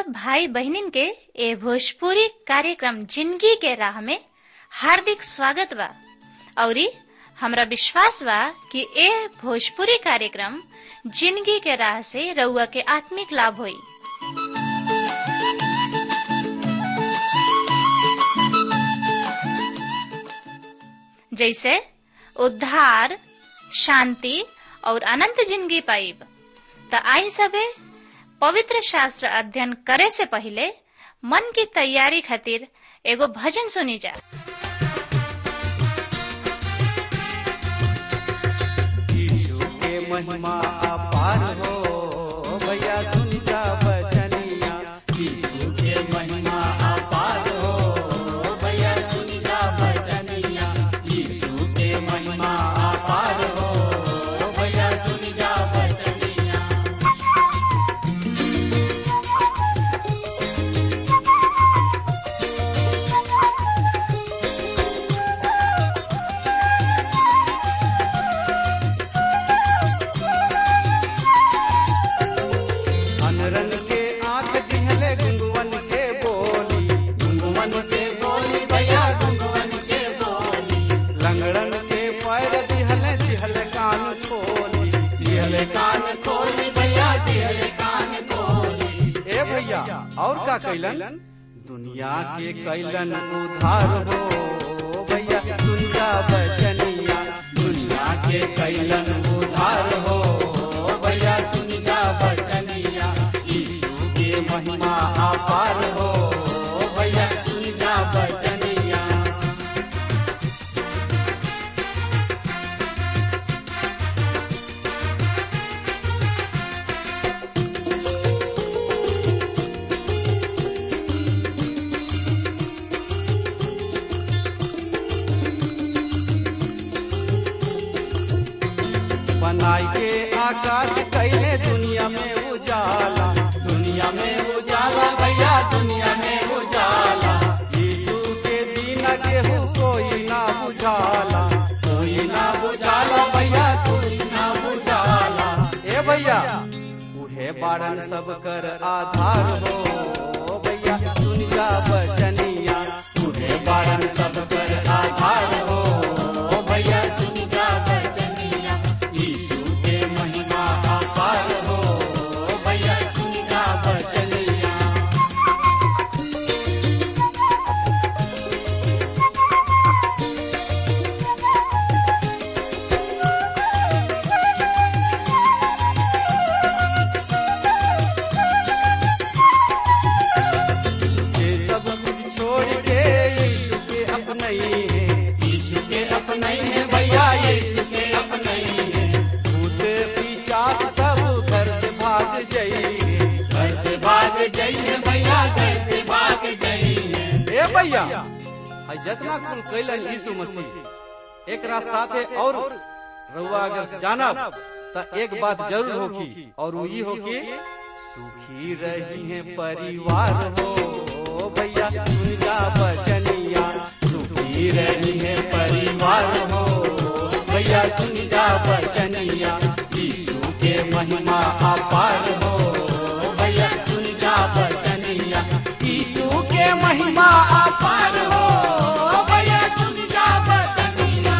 भाई बहनिन के ए भोजपुरी कार्यक्रम जिंदगी के राह में हार्दिक स्वागत बा। औरी हमरा विश्वास बा कि ए भोजपुरी कार्यक्रम जिंदगी के राह से रउआ के आत्मिक लाभ होई। जैसे उद्धार, शांति और अनंत जिंदगी पाइब। त आई सबे पवित्र शास्त्र अध्ययन करे से पहले मन की तैयारी खातिर एगो भजन सुनी जा। यीशु के महिमा अपार हो, भैया सुन जा बचनिया। यीशु के महिमा अपार हो, भैया सुन जा बचनिया। यीशु के महिमा अपार हो, भैया सुन जा बचनिया। अनरन के आंख दिहले गुंगवन के बोली, गुंगवन के बोली भैया गुंगवन के बोली। लंगड़न के पैर दिहले दिहले कान खोली, दिहले कान खोली भैया दिहले कान खोली। ए भैया और का कैलन? दुनिया के कैलन उद्धार हो, भैया सुन जा बचनिया। दुनिया के कैलन उद्धार हो, भैया सुन जा बचनिया। यीशु के महिमा अपार हो, भैया सुन जा बचनिया। बनाई के आकाश कैले दुनिया में उजाला, दुनिया में उजाला भैया दुनिया में उजाला। यीशु के बिना केहू कोई ना बुझाला, कोई ना बुझाला भैया कोई ना बुझाला। ए भैया उहे बाड़न सब कर आधार हो, भैया सुन जा बचनिया। उहे बाड़न सब कर आधार हो, भैया सुन जा बचनिया। यीशु के महिमा अपार हो, भैया सुन जा बचनिया। ये सब कुछ छोड़ के यीशु के अपने ही है, यीशु के अपने ही है भैया यीशु के अपने ही है। भूत पिशाच सब घर से भाग जाइए, घर से भाग जाइए भैया घर से भाग जाइए। ए भैया है जितना कुल कैलन यीशु मसीह एकरा साथे और रउआ अगर जानब त एक बात जरूर होगी, और वो ई होगी सुखी रही है परिवार हो, भैया सुन जा बचनिया। सुखी रही है परिवार हो, भैया सुन जा बचनिया। यीशु के महिमा अपार हो, भैया सुन जा बचनिया। यीशु के महिमा अपार हो, भैया सुन जा बचनिया।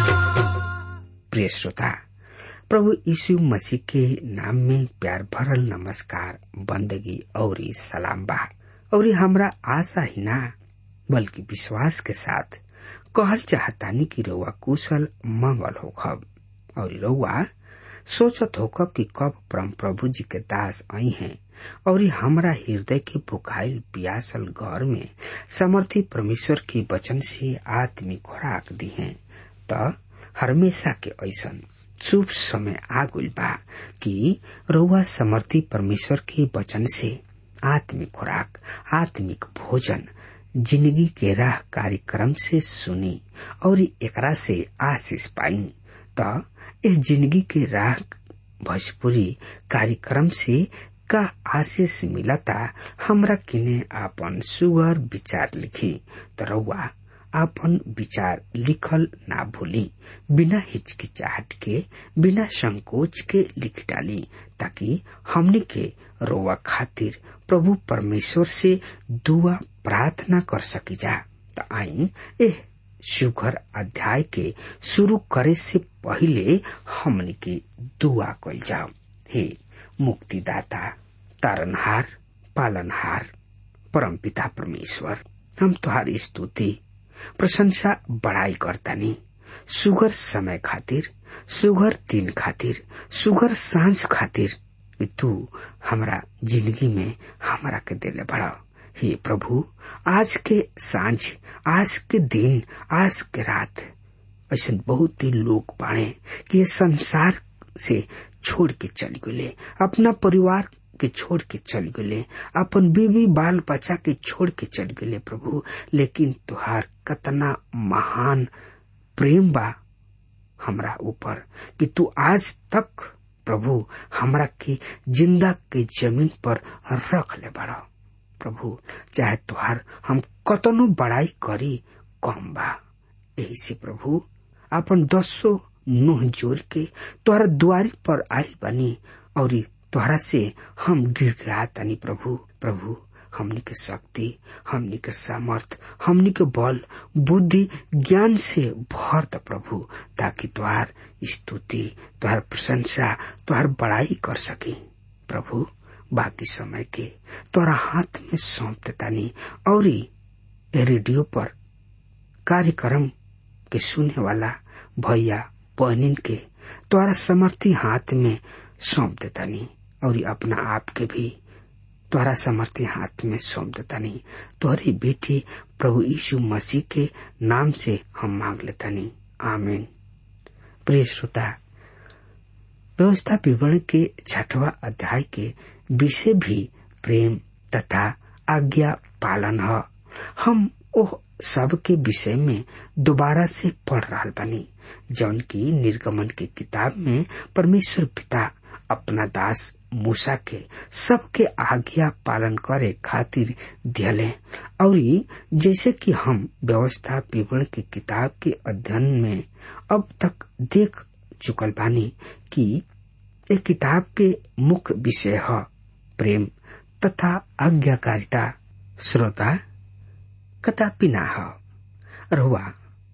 प्रिय श्रोता, प्रभु यीशु मसीह के नाम में प्यार भरल नमस्कार, बंदगी और सलाम बा। और हमरा आशा ही ना बल्कि विश्वास के साथ कहल चाहतानी कि रउआ कुशल मंगल होखब, और रउआ सोचत होखब कि कब परम प्रभु जी के दास आई हैं और हमरा हृदय के भुखाइल प्यासल घर में समर्थी परमेश्वर के वचन से आत्मिक खुराक दी हैं। त हमेशा के ऐसन शुभ समय आ गइल बा कि रउआ समर्थी परमेश्वर के वचन से आत्मिक खुराक, आत्मिक भोजन जिंदगी के राह कार्यक्रम से सुनी और एकरा से आशीष पाई। त इस जिंदगी के राह भोजपुरी कार्यक्रम से का आशीष मिलता, हमरा किने आपन सुगर विचार लिखी। त रउआ आपन विचार लिखल ना भूली, बिना हिचकिचाहट के, बिना संकोच के लिख डाली, ताकि हमनी के रोवा खातिर प्रभु परमेश्वर से दुआ प्रार्थना कर सकी जा। त आई एह सुघर अध्याय के शुरू करे से पहले हमनी की दुआ कइल जाओ। हे मुक्तिदाता, तारनहार, पालनहार, परमपिता परमेश्वर, हम तुहारी स्तुति प्रशंसा बड़ाई करतानी सुगर समय खातिर, सुगर दिन खातिर, सुगर सांझ खातिर तू हमरा जिंदगी में हमरा के देले बड़ा। हे प्रभु, आज के सांझ, आज के दिन, आज के रात ऐसे बहुत ही लोग बाड़े कि ये संसार से छोड़ के चल गए, अपना परिवार के छोड़ के चल गए, अपन बीवी बाल बच्चा के छोड़ के चल गए प्रभु। लेकिन तुहार कतना महान प्रेम बा हमरा ऊपर कि तू आज तक प्रभु हमरा के जिंदा के जमीन पर रख ले बड़ा प्रभु। चाहे तुहार हम कतनो बड़ाई करी कम बा। यही से प्रभु अपन 10 नोह जोड़ के तोहरा द्वारी पर आयल बनी और तोहरा से हम गिड़गिड़ा तनी प्रभु। प्रभु हमनी के शक्ति, हमनी के सामर्थ, हमनी के बल, बुद्धि, ज्ञान से भर द प्रभु, ताकि तुहार स्तुति, तुहार प्रशंसा, तुहार बड़ाई कर सकी प्रभु। बाकी समय के तोरा हाथ में सौंप देतानी और रेडियो पर कार्यक्रम के सुने वाला भैया बहनिन के तोरा समर्थी हाथ में सौंप देतानी और अपना आप के भी तोरा समर्थी हाथ में सौंप देतानी। तोहरी बेटी प्रभु यीशु मसीह के नाम से हम मांग लेतानी, आमीन। प्रिय श्रोता, व्यवस्था विवरण के 6वां अध्याय के विषय भी प्रेम तथा आज्ञा पालन है। हम ओह सब के विषय में दोबारा से पढ़ रहा बनी जौन की निर्गमन के किताब में परमेश्वर पिता अपना दास मूसा के सबके आज्ञा पालन करे खातिर दिले। और जैसे कि हम व्यवस्था विवरण की किताब के अध्ययन में अब तक देख चुकल बानी कि एक किताब के मुख्य विषय है प्रेम तथा आज्ञाकारिता। श्रोता, कदापि ना है रहुआ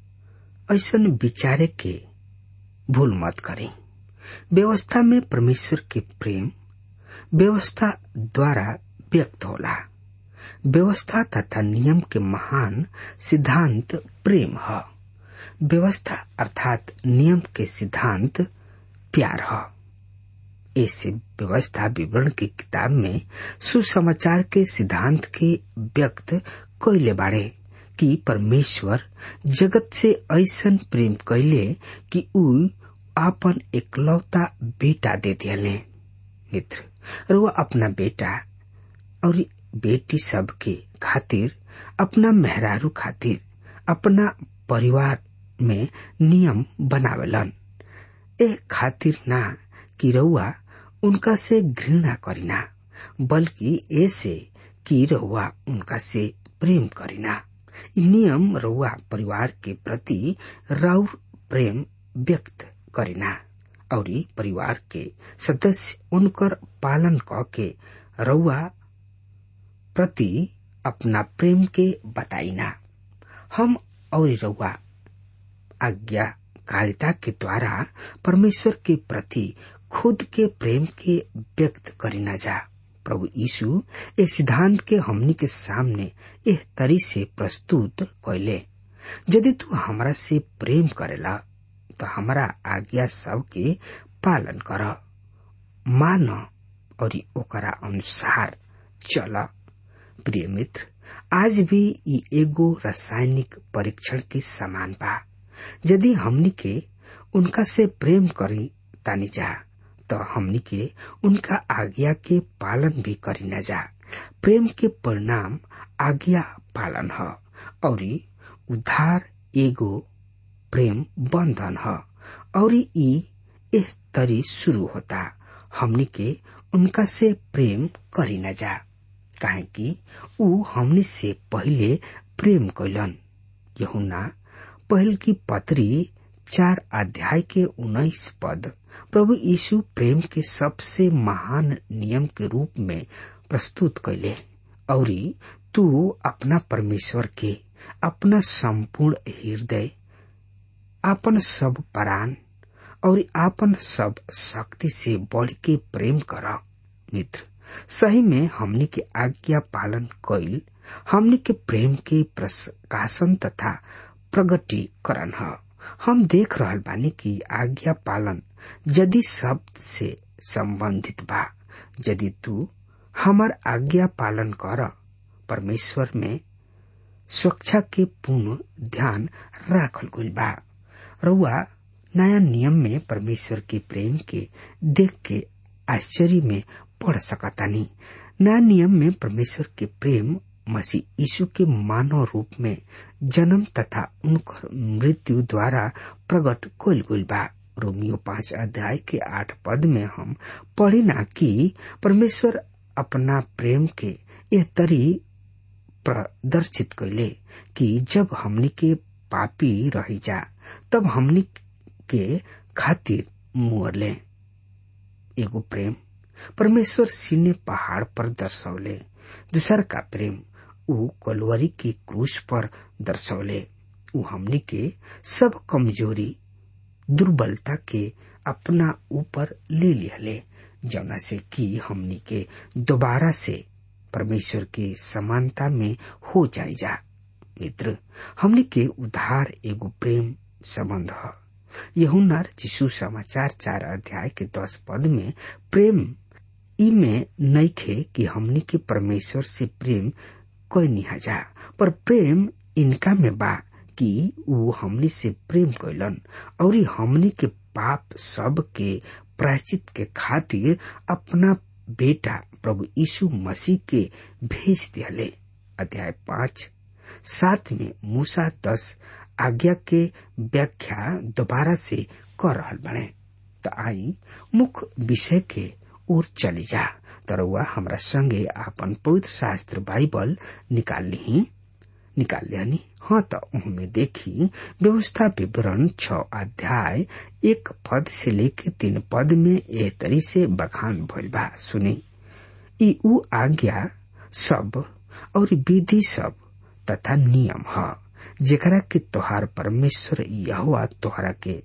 ऐसन विचारे के भूल मत करें। व्यवस्था में परमेश्वर के प्रेम व्यवस्था द्वारा व्यक्त होला। व्यवस्था तथा नियम के महान सिद्धांत प्रेम है। व्यवस्था अर्थात नियम के सिद्धांत प्यार है। ऐसे व्यवस्था विवरण की किताब में सुसमाचार के सिद्धांत के व्यक्त कइले बाड़े कि परमेश्वर जगत से ऐसन प्रेम कइले कि ऊ आपन एकलौता बेटा दे दिले। मित्र, रुआ अपना बेटा और बेटी सब के खातिर, अपना मेहरारू खातिर, अपना परिवार में नियम बनावेलन। ए खातिर ना कि रउआ उनका से घृणा करिना, बल्कि ऐसे कि रउआ उनका से प्रेम करिना। नियम रउआ परिवार के प्रति राउर प्रेम व्यक्त करिना और परिवार के सदस्य उनकर पालन क के रउआ प्रति अपना प्रेम के बताइना। हम और रउआ आज्ञाकारिता के द्वारा परमेश्वर के प्रति खुद के प्रेम के व्यक्त करिना जा। प्रभु यीशु इस सिद्धांत के हमनी के सामने एह तरी से प्रस्तुत कइले, यदि तू हमरा से प्रेम करेला तो हमरा आज्ञा सब के पालन कर, मान और ओकरा अनुसार चल। प्रिय मित्र, आज भी ई एगो रासायनिक परीक्षण के समान बा। यदि हमनी के उनका से प्रेम करी तानी जा तो हमनी के उनका आज्ञा के पालन भी करी न जा। प्रेम के परिणाम आज्ञा पालन है और उद्धार एगो प्रेम बंधन है और ई इस तरी शुरू होता, हमनी के उनका से प्रेम करी न जा, काहे कि ऊ हमनी से पहले प्रेम कइलन। यूहन्ना पहल की पत्री 4 अध्याय के 19 पद प्रभु यीशु प्रेम के सबसे महान नियम के रूप में प्रस्तुत कैले और तू अपना परमेश्वर के अपना संपूर्ण हृदय, आपन सब प्राण और आपन सब शक्ति से बढ़ के प्रेम कर। मित्र, सही में हमनी के आज्ञा पालन कइल हमनी के प्रेम के प्रकाशन तथा प्रगटीकरण है। हम देख रहल बानी कि आज्ञा पालन यदि शब्द से संबंधित बा। यदि तू हमार आज्ञा पालन कर, परमेश्वर में सुरक्षा के पूर्ण ध्यान राखल गइल बा। रउआ नया नियम में परमेश्वर के प्रेम के देख के आश्चर्य में पढ़ सकतानी। नया नियम में परमेश्वर के प्रेम मसीह यीशु के मानव रूप में जन्म तथा उनकर मृत्यु द्वारा प्रकट कइल गइल बा। रोमियो 5 अध्याय के 8 पद में हम पढ़ी ना कि परमेश्वर अपना प्रेम के यह तरी प्रदर्शित कैले कि जब हमनी के पापी रही जा तब हमनी के खातिर मुअरले। एगो प्रेम परमेश्वर सीने पहाड़ पर दर्शौले, दूसर का प्रेम ऊ कलवरी के क्रूस पर दर्शौले। ऊ हमनी के सब कमजोरी दुर्बलता के अपना ऊपर ले लिहले, जौना से कि हमनी के दोबारा से परमेश्वर के समानता में हो जाए जा। मित्र, हमनी के उद्धार एगो प्रेम संबंध है। यूहन्ना रचित समाचार 4 अध्याय के 10 पद में प्रेम ई में नइखे कि हमनी के परमेश्वर से प्रेम कोई नहीं जा, पर प्रेम इनका में बा कि वो हमनी से प्रेम कैलन और हमनी के पाप सब के प्रायश्चित के खातिर अपना बेटा प्रभु यीशु मसीह के भेज दिले। अध्याय 5-7 में मूसा 10 आज्ञा के व्याख्या दोबारा से कर रहल बने। तो आई मुख्य विषय के ओर चली जा। तरुआ हमरा संगे आपन पवित्र शास्त्र बाइबल निकाल लिहनी। हाँ, तो उनमें देखी व्यवस्था विवरण 6 अध्याय 1 पद से लेके 3 पद में एह तरी से बखान भइल बा। सुनी, ई ऊ आज्ञा सब और विधि सब तथा नियम है जेकरा के तोहार परमेश्वर यहोवा तोहरा के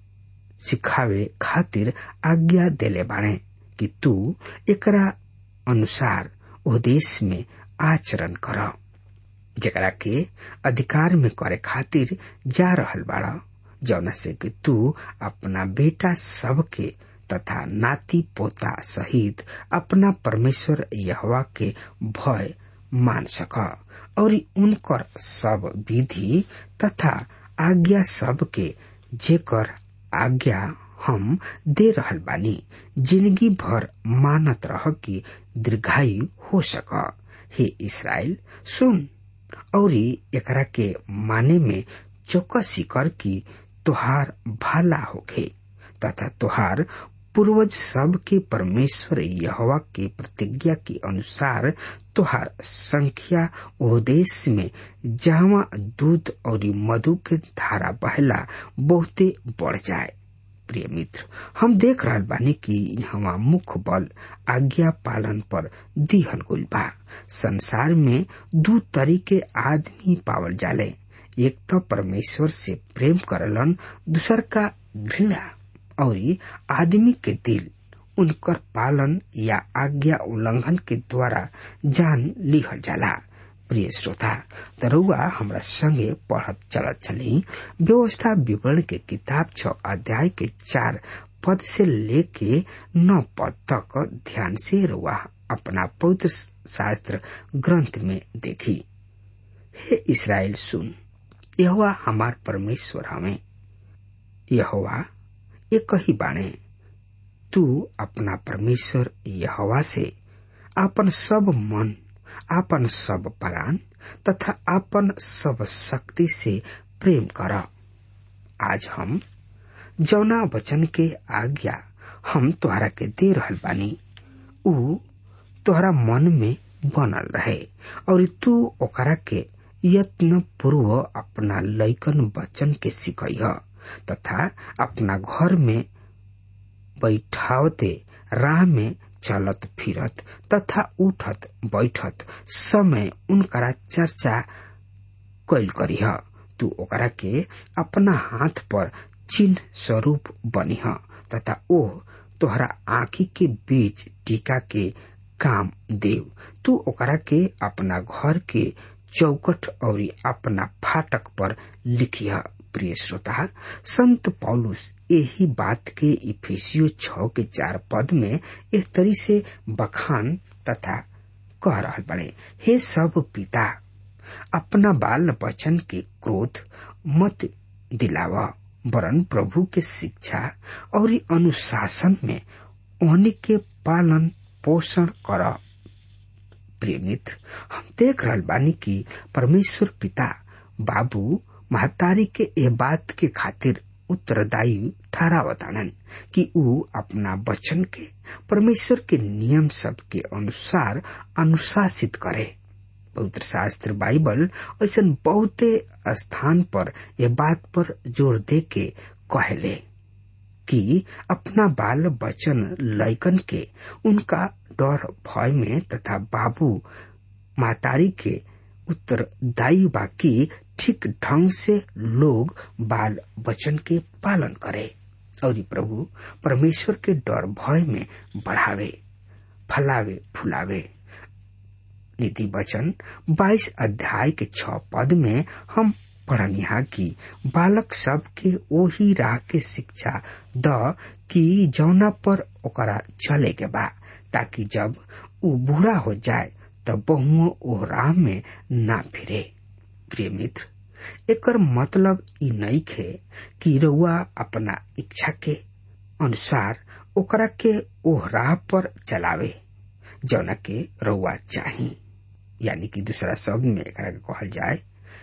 सिखावे खातिर आज्ञा देले बाणे कि तू एकरा अनुसार ओ देश में आचरण कर, जेकरा के अधिकार में करे खातिर जा रहल बाड़ा, जौना से कि तू अपना बेटा सब के तथा नाती पोता सहित अपना परमेश्वर यहोवा के भय मान सक और उनकर सब विधि तथा आज्ञा सब के जेकर आज्ञा हम दे रहल बानी जिंदगी भर मानत रह कि दीर्घायु हो सक। हे इस्राएल, सुन और एकरा के माने में चौकसी कर कि तोहार भला होखे तथा तोहार पूर्वज सब के परमेश्वर यहोवा के प्रतिज्ञा के अनुसार तोहार संख्या ओ देश में जहाँ दूध और मधु के धारा बहला बहुते बढ़ जाए। प्रिय मित्र, हम देख रहल बानी कि यहाँ मुख्य बल आज्ञा पालन पर दिहल गइल बा। संसार में 2 तरीके आदमी पावल जाले, एक तो परमेश्वर से प्रेम करलन, दूसर का घृणा और आदमी के दिल उनकर पालन या आज्ञा उल्लंघन के द्वारा जान लिहल जाला। प्रिय श्रोता, तरुआ हमरा संगे पढ़त चलत चली व्यवस्था विवरण के किताब 6 अध्याय के 4 पद से लेके 9 पद तक ध्यान से रुआ अपना पवित्र शास्त्र ग्रंथ में देखी। हे इस्राएल, सुन, यहोवा हमार परमेश्वर हमें, यहोवा एक ही बाणे। तू अपना परमेश्वर यहोवा से आपन सब मन, आपन सब प्राण तथा आपन सब शक्ति से प्रेम कर। आज हम जौना वचन के आज्ञा हम तोहरा के दे रहल बानी ऊ तोहरा मन में बनल रहे और तू ओकरा के यत्न पूर्व अपना लइकन बच्चन के सिखइह तथा अपना घर में बैठावते राह में चलत फिरत तथा उठत बैठत समय उनकरा चर्चा कैल करीह। तू ओकरा के अपना हाथ पर चिन्ह स्वरूप बनिह तथा ओ तोहरा आँखी के बीच टीका के काम देव। तू ओकरा के अपना घर के चौकट और अपना फाटक पर लिखिह। प्रिय श्रोता, संत पौलुस यही बात के इफिसियो 6:4 में इस तरी से बखान तथा कह रहल बड़े, हे सब पिता, अपना बाल बचन के क्रोध मत दिलावा, वरन प्रभु के शिक्षा और अनुशासन में उन्हीं के पालन पोषण कर। प्रिय मित्र, हम देख रहल बानी कि परमेश्वर पिता बाबू महतारी के ए बात के खातिर उत्तरदायी ठहरावतानन कि ऊ अपना वचन के परमेश्वर के नियम सब के अनुसार अनुशासित करे। पवित्र शास्त्र बाइबल ऐसा बहुते स्थान पर यह बात पर जोर दे के कहले कि अपना बाल बचन लइकन के उनका डर भय में तथा बाबू महतारी के उत्तरदायी बाकी ठीक ढंग से लोग बाल बचन के पालन करे और प्रभु परमेश्वर के डर भय में बढ़ावे, फलावे, फुलावे। नीति वचन 22 अध्याय के 6 पद में हम पढ़निहा कि बालक सब के ओही राह के शिक्षा द कि जौना पर ओकरा चले के बा, ताकि जब ऊ बूढ़ा हो जाए तब बहुओं ओ राह में ना फिरे। प्रिय मित्र, एकर मतलब ई नहीं खे कि रउआ अपना इच्छा के अनुसार ओकरा के ओह राह पर चलावे जौना के रउआ चाही, यानी कि दूसरा शब्द में एकरा के कहल जाए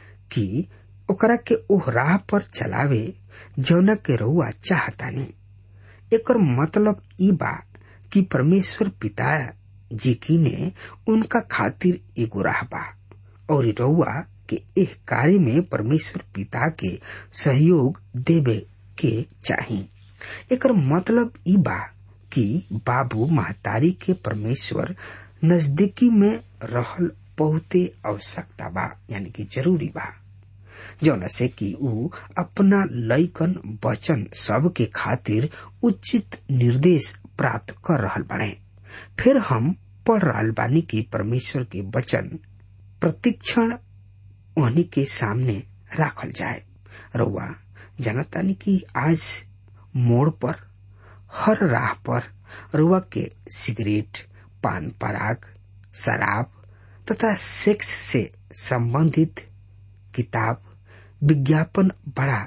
कि ओकरा के ओह राह पर चलावे जौना के रउआ चाहतानी। एकर मतलब ई बा कि परमेश्वर पिता जी की ने उनका खातिर एगो राह बा और रउआ के एह कार्य में परमेश्वर पिता के सहयोग देवे के चाही। एकर मतलब ई बा कि बाबू महतारी के परमेश्वर नजदीकी में रहल बहुते आवश्यकता बा, यानी कि जरूरी बा, जौना से कि ऊ अपना लइकन वचन सब के खातिर उचित निर्देश प्राप्त कर रहल बाड़े। फिर हम पढ़ रहल बानी कि परमेश्वर के वचन प्रतिक्षण उन्हीं के सामने राखल जाए। रउआ जानतानी कि आज मोड़ पर, हर राह पर रउआ के सिगरेट, पान पराग, शराब तथा सेक्स से संबंधित किताब, विज्ञापन बड़ा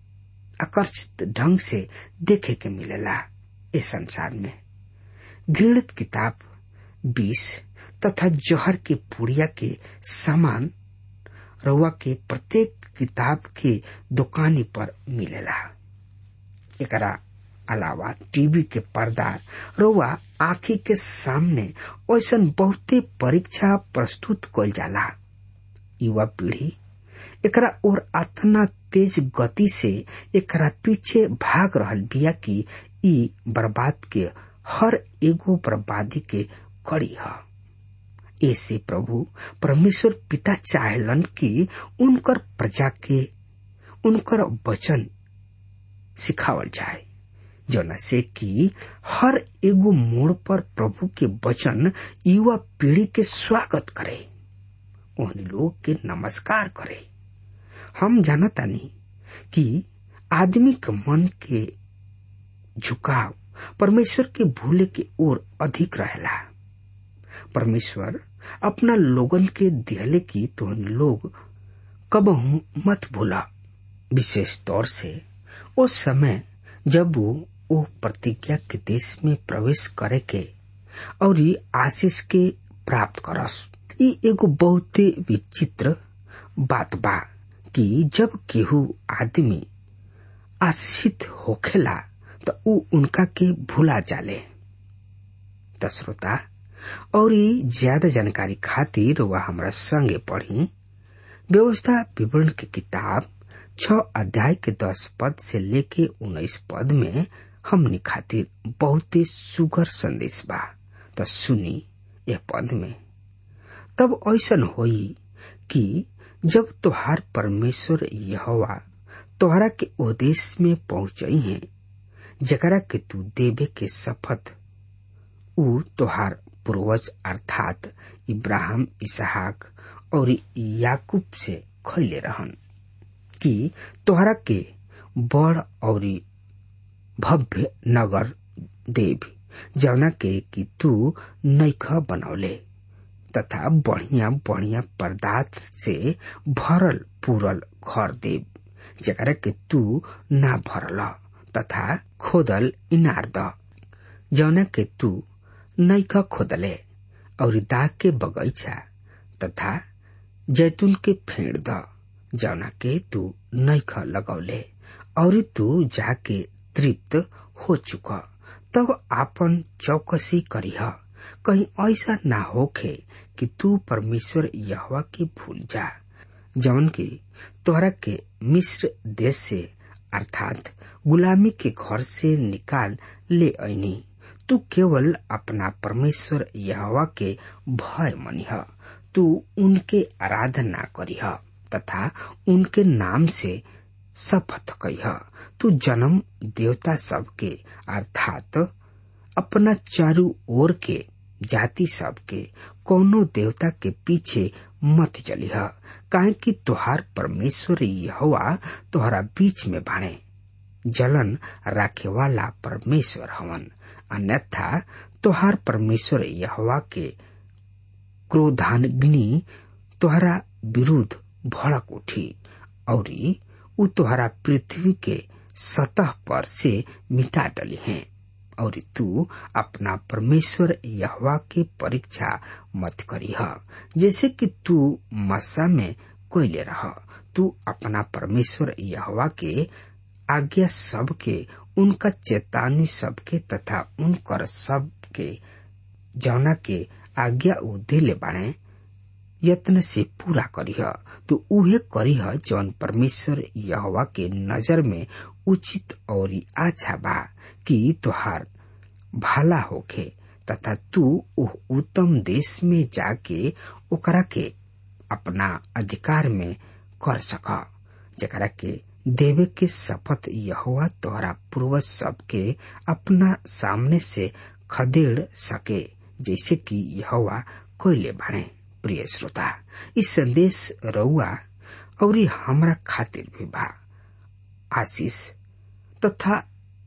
आकर्षित ढंग से देखे के मिलेला। इस संसार में घृणित किताब, विष तथा जहर के पुड़िया के सामान रउआ के प्रत्येक किताब के दुकानी पर मिलेला। एकरा अलावा टीवी के पर्दा रउआ आँखी के सामने ऐसन बहुते परीक्षा प्रस्तुत कइल जाला। युवा पीढ़ी एकरा और अतना तेज गति से एकरा पीछे भाग रहल बिया कि ई बर्बाद के हर एगो बर्बादी के कड़ी है। ऐसे प्रभु परमेश्वर पिता चाहेलन कि उनकर प्रजा के उनकर वचन सिखावल जाए, जौना से कि हर एगो मोड़ पर प्रभु के वचन युवा पीढ़ी के स्वागत करे, उन लोग के नमस्कार करे। हम जानतानी कि आदमी के मन के झुकाव परमेश्वर के भूले के ओर अधिक रहेला। परमेश्वर अपना लोगन के दिहले की तो लोग कबहू मत भूला, विशेष तौर से उस समय जब वो प्रतिज्ञा के देश में प्रवेश करे के और आशीष के प्राप्त करस। ई एगो बहुत विचित्र बात बा कि जब केहू आदमी आशीषित होखेला तो ऊ उनका के भूला जाले। त श्रोता, और ज्यादा जानकारी खातिर वह हमरा संगे पढ़ी व्यवस्था विवरण की किताब 6 अध्याय के 10 पद से लेके 19 पद में हमनी खातिर बहुते सुगर संदेश बा। त सुनी यह पद में, तब ऐसन होई कि जब तोहार परमेश्वर यहोवा तोहरा के ओ देश में पहुंचई है जकरा के तू देवे के शपथ ऊ तोहार पूर्वज अर्थात इब्राहिम, इसहाक और याकूब से खैले रहन कि तोहरा के बड़ और भव्य नगर देव जवना के कि तू नैख बनौले तथा बढ़िया बढ़िया पदार्थ से भरल पूरल घर देव जकरा के तू ना भरल तथा खोदल इनार द जवना के तू नैख खोदले और दाग के बगीचा तथा जैतून के फेड़ द जवना के तू नैख लगौले और तू जाके तृप्त हो चुका। तब आपन चौकसी करीह कहीं ऐसा ना होखे कि तू परमेश्वर यहोवा के भूल जा जवन की तोहरा के मिस्र देश से अर्थात गुलामी के घर से निकाल ले आईनी। तू केवल अपना परमेश्वर यहोवा के भय मनिह, तू उनके आराधना करीह तथा उनके नाम से शपथ करीह। तू जन्म देवता सब के अर्थात अपना चारू ओर के जाति सब के कोनो देवता के पीछे मत चलिह, काहे कि तोहार परमेश्वर यहोवा तोहरा बीच में बाणे जलन राखे वाला परमेश्वर हवन। अन्यथा तोहार परमेश्वर यहोवा के क्रोधाग्नि तोहरा विरुद्ध भड़क उठी और उ तोहरा पृथ्वी के सतह पर से मिटा डली है। और तू अपना परमेश्वर यहोवा के परीक्षा मत करीह जैसे कि तू मस्सा में कोयले रह। तू अपना परमेश्वर यहोवा के आज्ञा सब के, उनका चेतावनी सब के तथा उनकर सब के जौना के आज्ञा उ दिले बाणे यत्न से पूरा करीह। तू उहे करीह जौन परमेश्वर यहोवा के नजर में उचित और अच्छा बा कि तोहार भला होखे तथा तू उह उत्तम देश में जाके ओकरा के अपना अधिकार में कर सका जकरा के देवे के शपथ यहोवा तोहरा पूर्वज सब के अपना सामने से खदेड़ सके जैसे कि यहोवा कोयले बाणे। प्रिय श्रोता, इस संदेश रउआ और हमरा खातिर भी बा आशीष तथा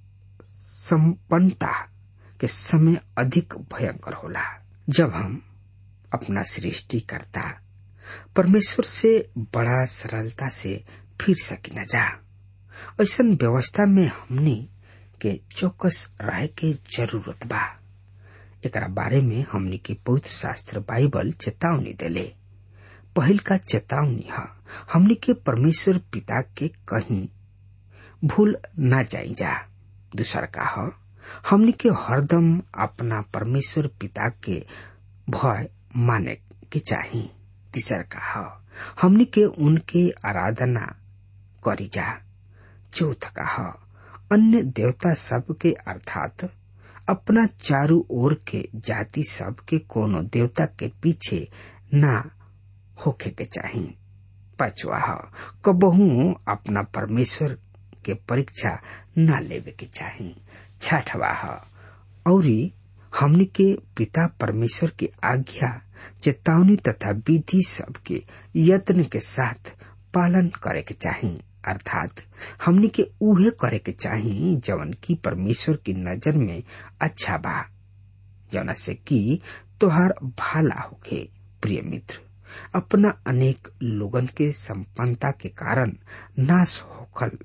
संपन्नता के समय अधिक भयंकर होला जब हम अपना सृष्टिकर्ता परमेश्वर से बड़ा सरलता से फिर सकी न जा। ऐसन व्यवस्था में हमनी के चौकस रहे के जरूरत बा। एकरा बारे में हमनी के पवित्र शास्त्र बाइबल चेतावनी देले। पहल का चेतावनी है हमनी के परमेश्वर पिता के कहीं भूल न जाई जा। दूसर का है हमनी के हरदम अपना परमेश्वर पिता के भय माने के चाहिए। तीसर का है हमनी के उनके आराधना करी जा। चौथ का है अन्य देवता सब के अर्थात अपना चारू ओर के जाति सब के कोनो देवता के पीछे ना होखे के चाहिए। पांचवा है कबहू अपना परमेश्वर के परीक्षा ना लेवे के चाहिए। छठवा है और हमनी के पिता परमेश्वर की आज्ञा चेतावनी तथा विधि सब के यत्न के साथ पालन करे के चाहिए अर्थात हमनी के उहे करे के चाहिए जवन की परमेश्वर की नजर में अच्छा बा जना से कि तोहार भला होखे। प्रिय मित्र, अपना अनेक लोगन के संपन्नता के कारण नाश होखल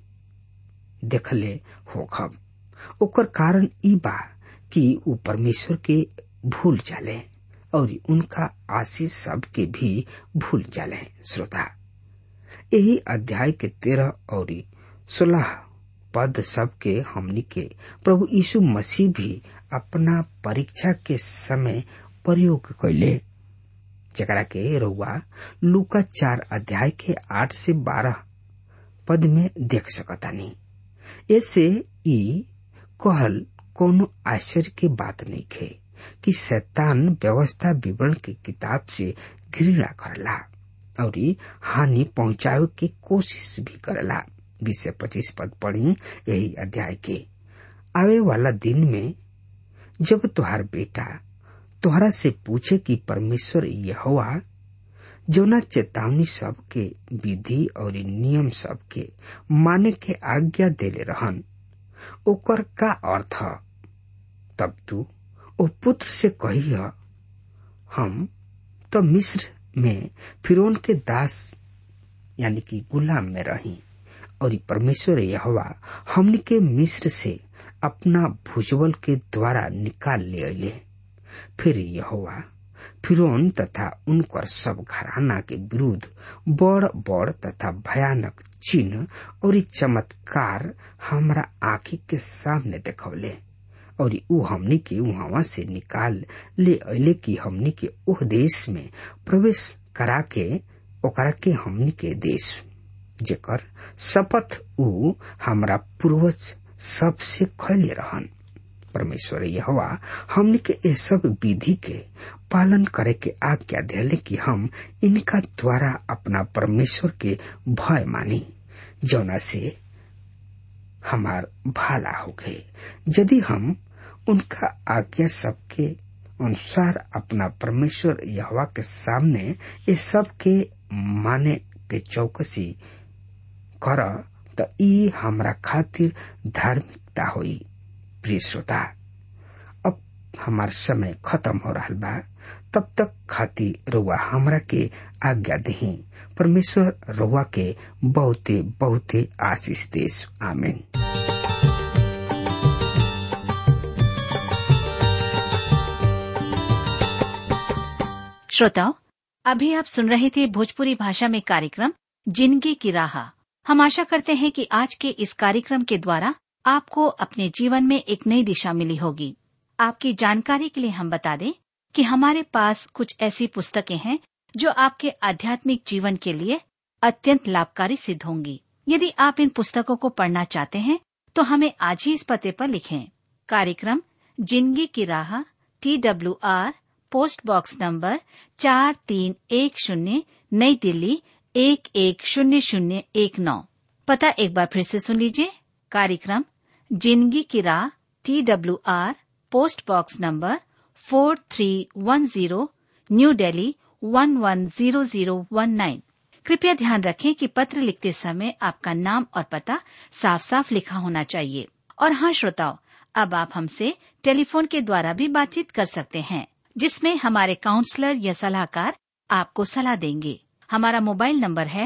देखले होखब। ओकर कारण ई बा कि उ परमेश्वर के भूल जाले और उनका आशीष सब के भी भूल जाले। श्रोता, यही अध्याय के 13 और 16 पद सब के हमनी के प्रभु यीशु मसीह भी अपना परीक्षा के समय प्रयोग कैले जकरा के रउआ लूका 4 अध्याय के 8 से 12 पद में देख सकतानी। ऐसे ई कहल कोनो आश्चर्य के बात नहीं खे कि शैतान व्यवस्था विवरण के किताब से घृणा करला और हानि पहुंचावे की कोशिश भी करला। 20-25 पद पढ़ी यही अध्याय के। आवे वाला दिन में जब तुहार बेटा तोहरा से पूछे कि परमेश्वर यहोवा जौना चेतावनी सबके विधि और नियम सबके माने के आज्ञा देले रहन ओकर का अर्थ, तब तू ओ पुत्र से कही हम तो मिस्र में फिरौन के दास यानी कि गुलाम में रही और परमेश्वर यहोवा हमनी के मिस्र से अपना भुजबल के द्वारा निकाल ले अले। फिर यहोवा फिरौन तथा उनकर सब घराना के विरुद्ध बड़ बड़ तथा भयानक चिन्ह और चमत्कार हमरा आँखी के सामने देखौले और ऊ हमनी के वहां से निकाल ले अले कि हमनी के उह देश में प्रवेश करा के ओकरा के हमनी के देश जेकर शपथ ऊ हमरा पूर्वज सबसे खैले रहन। परमेश्वर यहोवा हमनी के ये सब विधि के पालन करे के आज्ञा देले कि हम इनका द्वारा अपना परमेश्वर के भय मानी जौना से हमार भाला हो गए। यदि हम उनका आज्ञा सबके अनुसार अपना परमेश्वर यहोवा के सामने ये सब के माने के चौकसी कर तो ई हमरा खातिर धार्मिकता होई। प्रिय श्रोता, अब हमार समय खत्म हो रहा बा, तब तक खातिर रउआ हमरा के आज्ञा दही। परमेश्वर रउआ के बहुते बहुते आशीष देश। आमीन। श्रोताओं, अभी आप सुन रहे थे भोजपुरी भाषा में कार्यक्रम जिंदगी की राह। हम आशा करते हैं कि आज के इस कार्यक्रम के द्वारा आपको अपने जीवन में एक नई दिशा मिली होगी। आपकी जानकारी के लिए हम बता दें कि हमारे पास कुछ ऐसी पुस्तकें हैं जो आपके आध्यात्मिक जीवन के लिए अत्यंत लाभकारी सिद्ध होंगी। यदि आप इन पुस्तकों को पढ़ना चाहते हैं तो हमें आज ही इस पते पर लिखें। कार्यक्रम जिंदगी की राह, TWR, पोस्ट बॉक्स नंबर 4310, नई दिल्ली 110019। पता एक बार फिर से सुन लीजिए। कार्यक्रम जिंदगी की राह, TWR, post box number 4310, new Delhi 110019। कृपया ध्यान रखें कि पत्र लिखते समय आपका नाम और पता साफ साफ लिखा होना चाहिए। और हाँ श्रोताओ, अब आप हमसे टेलीफोन के द्वारा भी बातचीत कर सकते हैं, जिसमें हमारे काउंसलर या सलाहकार आपको सलाह देंगे। हमारा मोबाइल नंबर है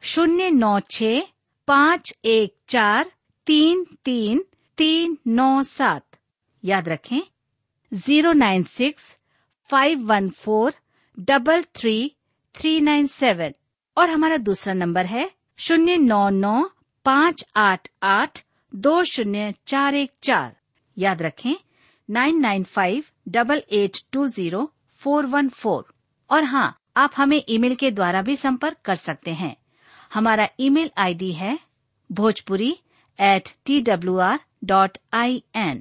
09651433397। याद रखें 09651433397। और हमारा दूसरा नंबर है 09958820414। याद रखें 9958820414। और हाँ, आप हमें ईमेल के द्वारा भी संपर्क कर सकते हैं। हमारा ईमेल आईडी है bhojpuri@twr.in,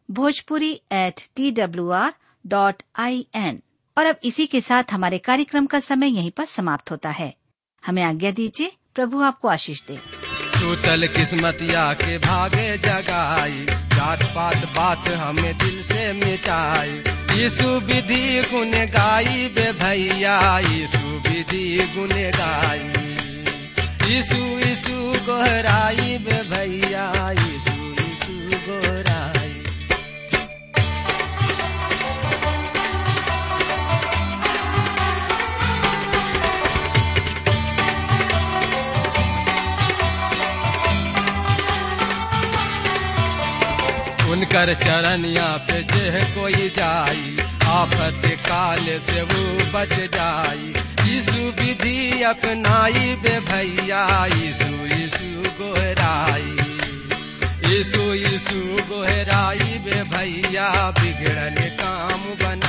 bhojpuri@twr.in। और अब इसी के साथ हमारे कार्यक्रम का समय यहीं पर समाप्त होता है। हमें आज्ञा दीजिए। प्रभु आपको आशीष दे। सूतल किस्मतिया के भागे जगाई, जात पात बात हमें दिल से मिटाई। यीशु विधि गुण गाई बे भैया, यीशु विधि गुण गाई। यीशु यीशु गोहराई बे भैया, यीशु यीशु गोहराई। उनकर चरनिया पे जे कोई जाई, आफत काल से वो बच जाई। यीशु विधि अपनाई बे भैया, यीशु यीशु गोहराई। यीशु यीशु गोहराई बे भैया, बिगड़ल काम बना